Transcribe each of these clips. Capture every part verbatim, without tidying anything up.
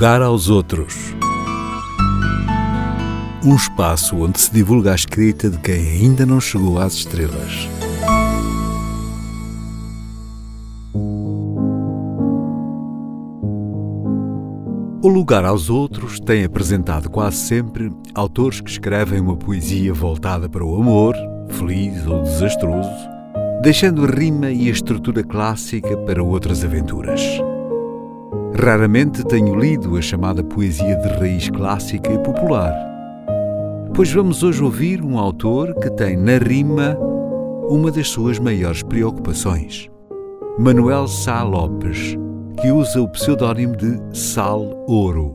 lugar aos outros. Um espaço onde se divulga a escrita de quem ainda não chegou às estrelas. O Lugar aos Outros tem apresentado quase sempre autores que escrevem uma poesia voltada para o amor, feliz ou desastroso, deixando a rima e a estrutura clássica para outras aventuras. Raramente tenho lido a chamada poesia de raiz clássica e popular, pois vamos hoje ouvir um autor que tem na rima uma das suas maiores preocupações, Manuel Sá Lopes, que usa o pseudónimo de Sal Ouro.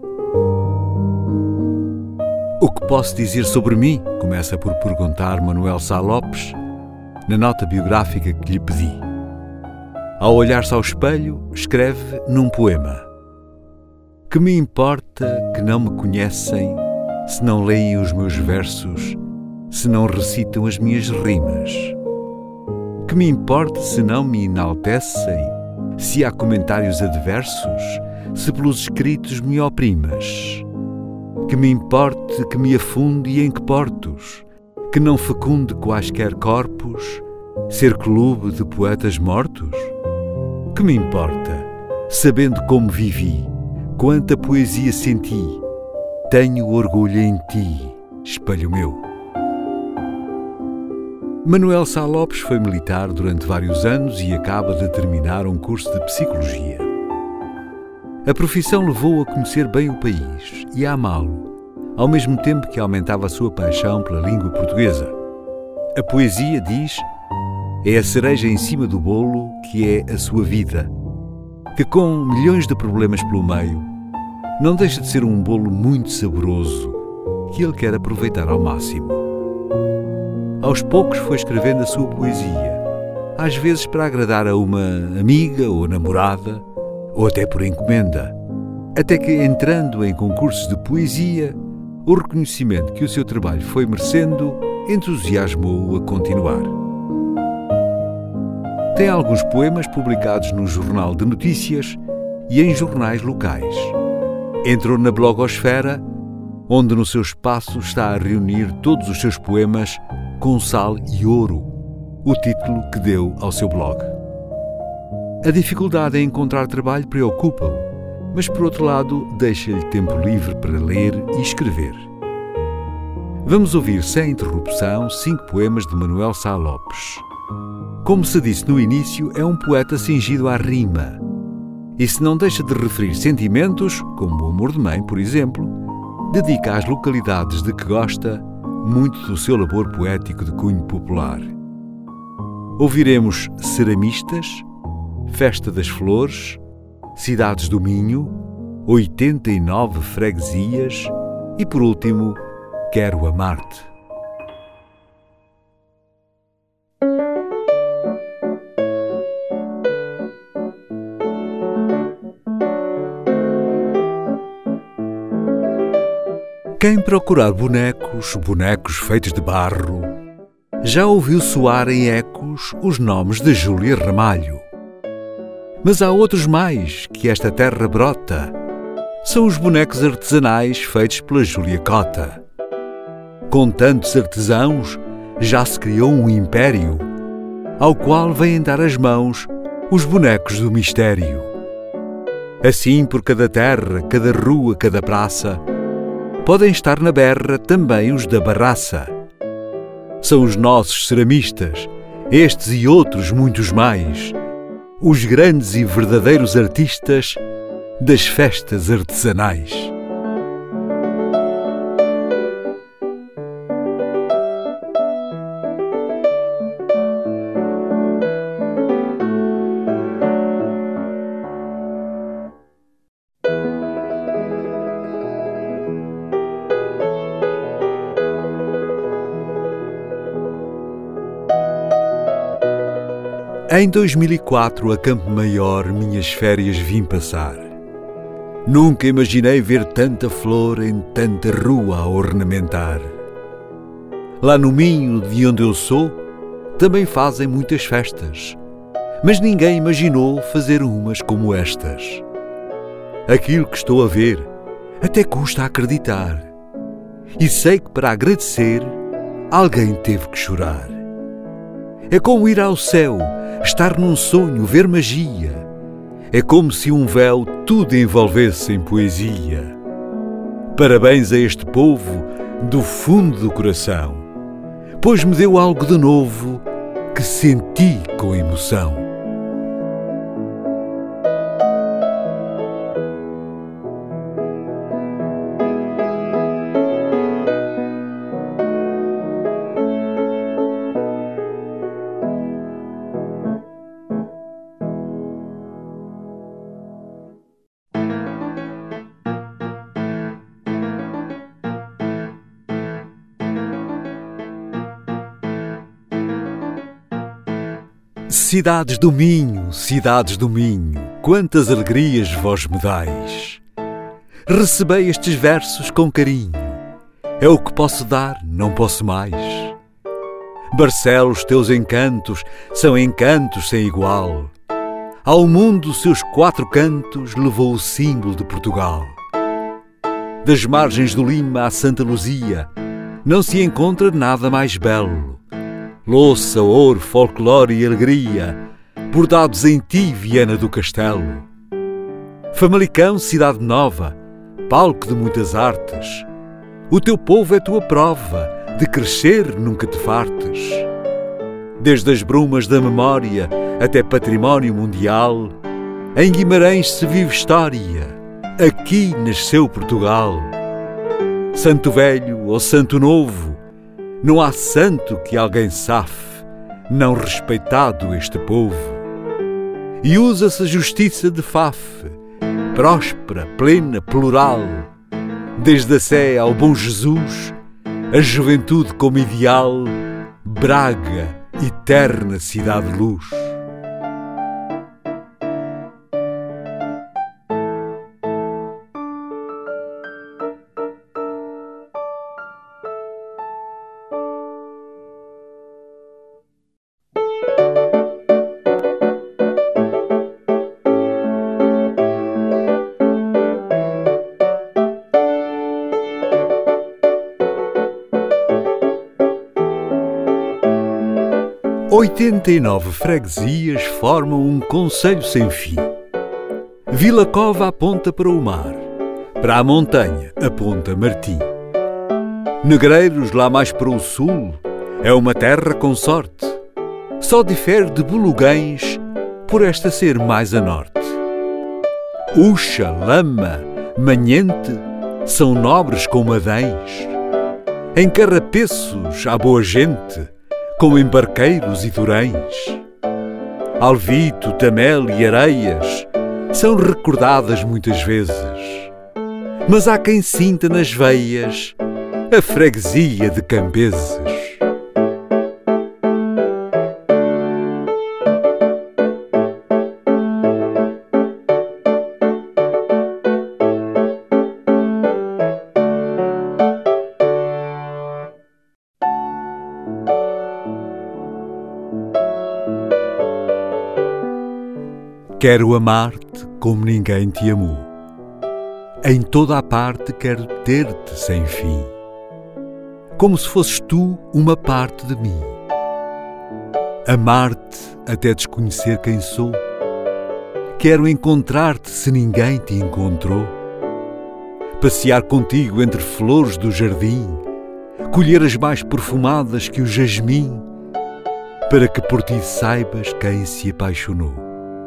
O que posso dizer sobre mim? Começa por perguntar Manuel Sá Lopes na nota biográfica que lhe pedi. Ao olhar-se ao espelho, escreve num poema: que me importa que não me conhecem, se não leem os meus versos, se não recitam as minhas rimas? Que me importa se não me enaltecem, se há comentários adversos, se pelos escritos me oprimas? Que me importe que me afunde e em que portos, que não fecunde quaisquer corpos, ser clube de poetas mortos? Que me importa, sabendo como vivi, quanta poesia senti, tenho orgulho em ti, espelho meu. Manuel Sá Lopes foi militar durante vários anos e acaba de terminar um curso de Psicologia. A profissão levou-o a conhecer bem o país e a amá-lo, ao mesmo tempo que aumentava a sua paixão pela língua portuguesa. A poesia, diz, é a cereja em cima do bolo que é a sua vida, que com milhões de problemas pelo meio, não deixa de ser um bolo muito saboroso que ele quer aproveitar ao máximo. Aos poucos foi escrevendo a sua poesia, às vezes para agradar a uma amiga ou namorada, ou até por encomenda, até que, entrando em concursos de poesia, o reconhecimento que o seu trabalho foi merecendo entusiasmou-o a continuar. Tem alguns poemas publicados no Jornal de Notícias e em jornais locais. Entrou na blogosfera, onde no seu espaço está a reunir todos os seus poemas com sal e ouro, o título que deu ao seu blog. A dificuldade em encontrar trabalho preocupa-o, mas por outro lado deixa-lhe tempo livre para ler e escrever. Vamos ouvir sem interrupção cinco poemas de Manuel Sá Lopes. Como se disse no início, é um poeta cingido à rima, e se não deixa de referir sentimentos, como o amor de mãe, por exemplo, dedica às localidades de que gosta muito do seu labor poético de cunho popular. Ouviremos Ceramistas, Festa das Flores, Cidades do Minho, oitenta e nove Freguesias e, por último, Quero Amar-te. Quem procurar bonecos, bonecos feitos de barro, já ouviu soar em ecos os nomes de Júlia Ramalho. Mas há outros mais que esta terra brota, são os bonecos artesanais feitos pela Júlia Cota. Com tantos artesãos, já se criou um império, ao qual vêm dar as mãos os bonecos do mistério. Assim, por cada terra, cada rua, cada praça, podem estar na berra também os da barraça. São os nossos ceramistas, estes e outros muitos mais, os grandes e verdadeiros artistas das festas artesanais. Em dois mil e quatro, a Campo Maior, minhas férias vim passar. Nunca imaginei ver tanta flor em tanta rua a ornamentar. Lá no Minho, de onde eu sou, também fazem muitas festas, mas ninguém imaginou fazer umas como estas. Aquilo que estou a ver Até custa acreditar. E sei que para agradecer alguém teve que chorar. É como ir ao céu, estar num sonho, ver magia. É como se um véu tudo envolvesse em poesia. Parabéns a este povo do fundo do coração, pois me deu algo de novo que senti com emoção. Cidades do Minho, cidades do Minho, quantas alegrias vós me dais. Recebei estes versos com carinho, é o que posso dar, não posso mais. Barcelos, teus encantos são encantos sem igual. Ao mundo seus quatro cantos levou o símbolo de Portugal. Das margens do Lima à Santa Luzia não se encontra nada mais belo. Louça, ouro, folclore e alegria, bordados em ti, Viana do Castelo. Famalicão, cidade nova, palco de muitas artes. O teu povo é tua prova, de crescer nunca te fartes. Desde as brumas da memória até património mundial, em Guimarães se vive história, aqui nasceu Portugal. Santo Velho ou Santo Novo, não há santo que alguém safe, não respeitado este povo. E usa-se a justiça de Fafe, próspera, plena, plural. Desde a Sé ao Bom Jesus, a juventude como ideal, Braga, eterna cidade-luz. oitenta e nove freguesias formam um concelho sem fim. Vila Cova aponta para o mar, para a montanha aponta Martim. Negreiros, lá mais para o sul, é uma terra com sorte. Só difere de Buluguens por esta ser mais a norte. Uxa, Lama, Manhente são nobres como Adães. Em Carrapeços há boa gente, como em Barqueiros e Torães. Alvito, Tamel e Areias são recordadas muitas vezes, mas há quem sinta nas veias a freguesia de Cambeses. Quero amar-te como ninguém te amou. Em toda a parte quero ter-te sem fim, como se fosses tu uma parte de mim. Amar-te até desconhecer quem sou. Quero encontrar-te se ninguém te encontrou. Passear contigo entre flores do jardim, colher as mais perfumadas que o jasmim, para que por ti saibas quem se apaixonou.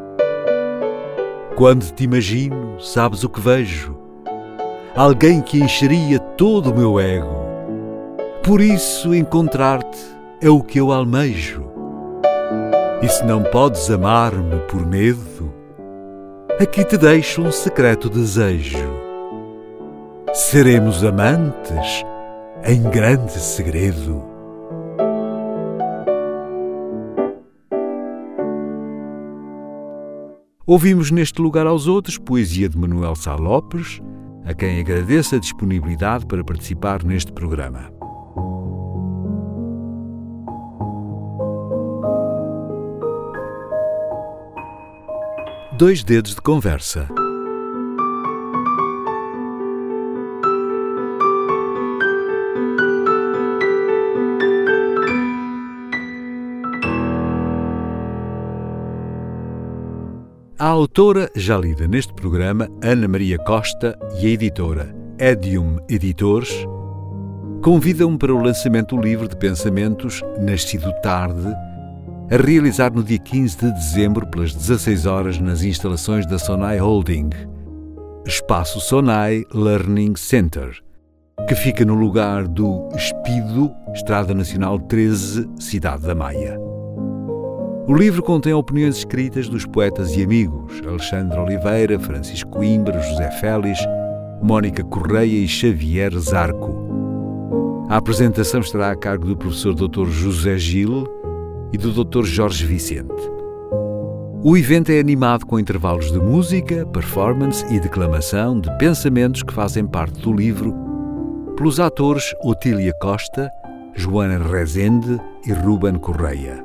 Quando te imagino, sabes o que vejo? Alguém que encheria todo o meu ego. Por isso encontrar-te é o que eu almejo. E se não podes amar-me por medo, aqui te deixo um secreto desejo. Seremos amantes em grande segredo. Ouvimos Neste Lugar aos Outros, poesia de Manuel Sá Lopes, a quem agradeço a disponibilidade para participar neste programa. Dois dedos de conversa. A autora, já lida neste programa, Ana Maria Costa, e a editora Edium Editores, convidam-me para o lançamento do livro de pensamentos Nascido Tarde, a realizar no dia quinze de dezembro, pelas dezasseis horas, nas instalações da Sonai Holding, Espaço Sonai Learning Center, que fica no lugar do Espido, Estrada Nacional treze, Cidade da Maia. O livro contém opiniões escritas dos poetas e amigos Alexandre Oliveira, Francisco Coimbra, José Félix, Mónica Correia e Xavier Zarco. A apresentação estará a cargo do professor doutor José Gil e do doutor Jorge Vicente. O evento é animado com intervalos de música, performance e declamação de pensamentos que fazem parte do livro pelos atores Otília Costa, Joana Rezende e Ruben Correia.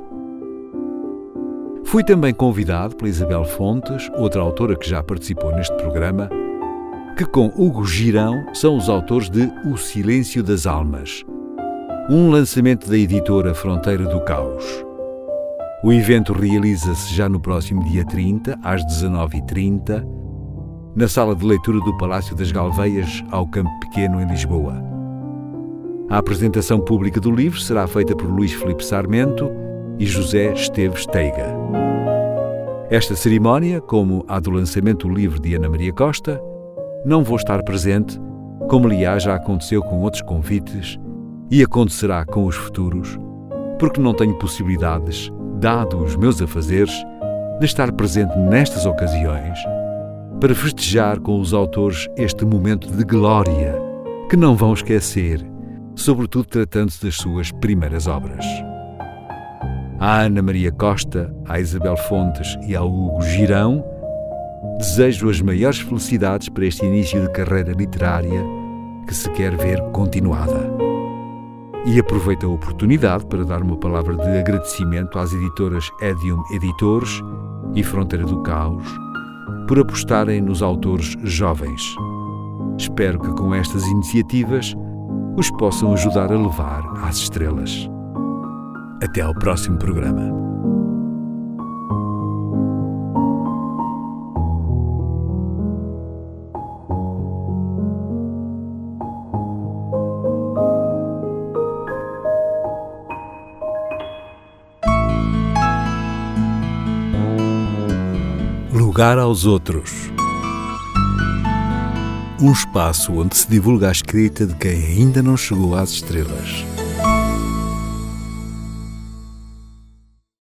Fui também convidado pela Isabel Fontes, outra autora que já participou neste programa, que com Hugo Girão são os autores de O Silêncio das Almas, um lançamento da editora Fronteira do Caos. O evento realiza-se já no próximo dia trinta, às dezanove e trinta, na sala de leitura do Palácio das Galveias, ao Campo Pequeno, em Lisboa. A apresentação pública do livro será feita por Luís Filipe Sarmento e José Esteves Teiga. Esta cerimónia, como a do lançamento do livro de Ana Maria Costa, não vou estar presente, como aliás já aconteceu com outros convites e acontecerá com os futuros, porque não tenho possibilidades, dado os meus afazeres, de estar presente nestas ocasiões para festejar com os autores este momento de glória que não vão esquecer, sobretudo tratando-se das suas primeiras obras. À Ana Maria Costa, à Isabel Fontes e ao Hugo Girão, desejo as maiores felicidades para este início de carreira literária que se quer ver continuada. E aproveito a oportunidade para dar uma palavra de agradecimento às editoras Edium Editores e Fronteira do Caos por apostarem nos autores jovens. Espero que com estas iniciativas os possam ajudar a levar às estrelas. Até ao próximo programa. Lugar aos outros. Um espaço onde se divulga a escrita de quem ainda não chegou às estrelas.